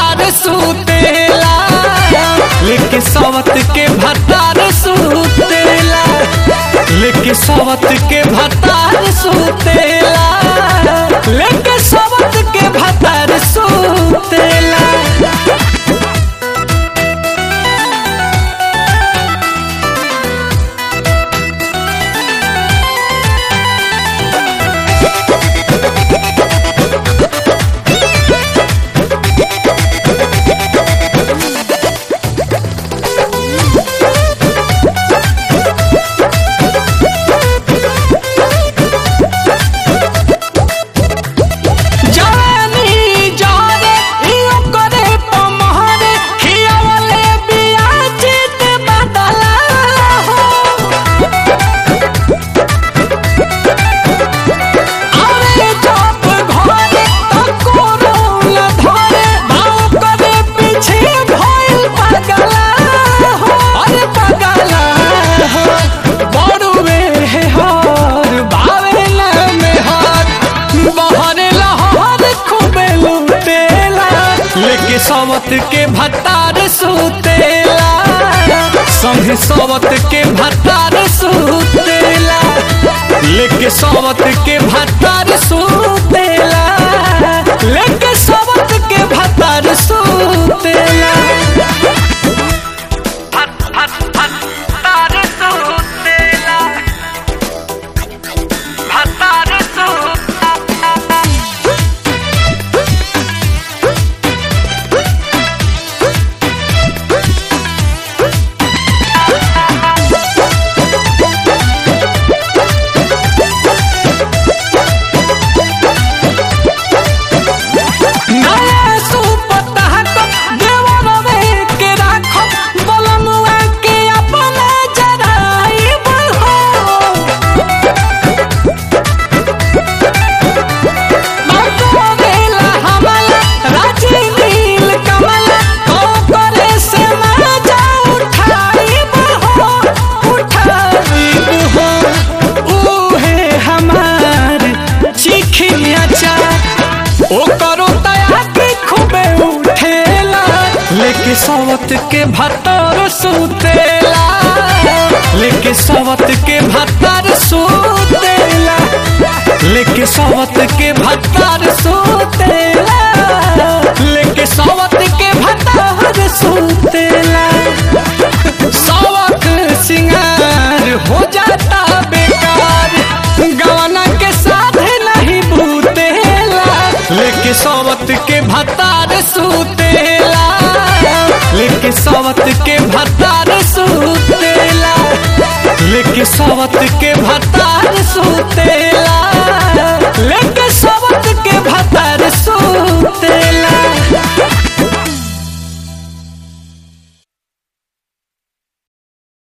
भतार सुतेला, लेके सवत के भतार सुतेला, लेके सवत के भतार सुतेला, लेके सवत के भतार सुतेला। लेके सवत के भतार सुतेला, संगे सवत के भतार सुतेला, लेके सवत के भतार सुतेला, लेके सवत के भतार सुतेला। लेके सवत के भतार सुतेला, लेके सवत के भतार सुतेला, लेके सवत के भतार सुतेला, लेके सवत के भतार सुतेला। सवत सिंगार हो जाता बेकार, गवाना के साथ नहीं भूतेला, लेके सवत के भतार सुतेला, लेके सवत के भतार सुतेला, लेके सवत